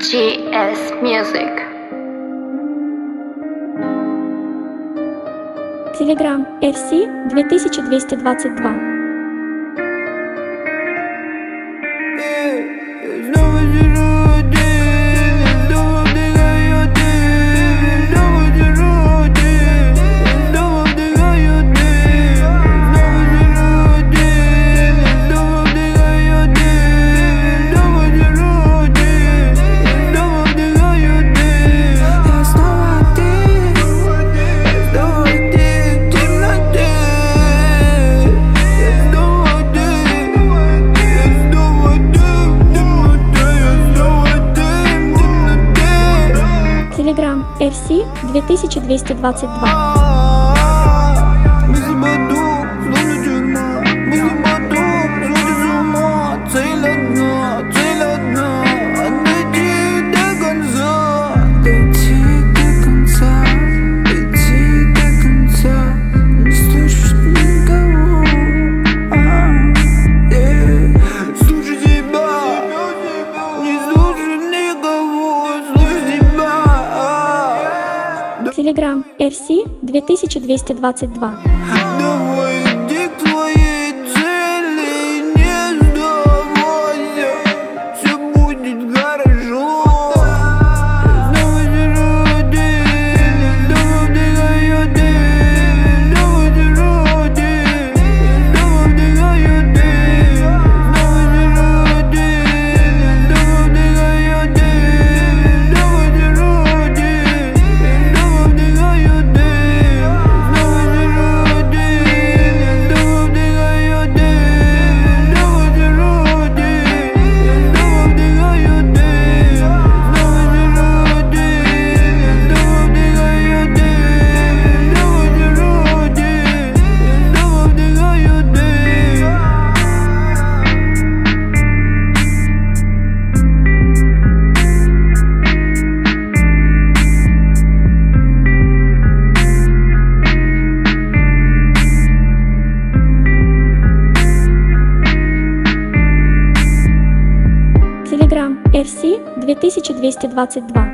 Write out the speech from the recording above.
GS Music. Telegram FC 2222. Telegram FC 2222. Telegram FC 2222. Давай иди к твоей цели, не сдавайся, все будет хорошо. Снова держу один, снова вдыхаю дым, снова держу один, снова вдыхаю дым, снова держу один, снова вдыхаю дым, снова держу один, снова вдыхаю дым. Telegram FC 2222.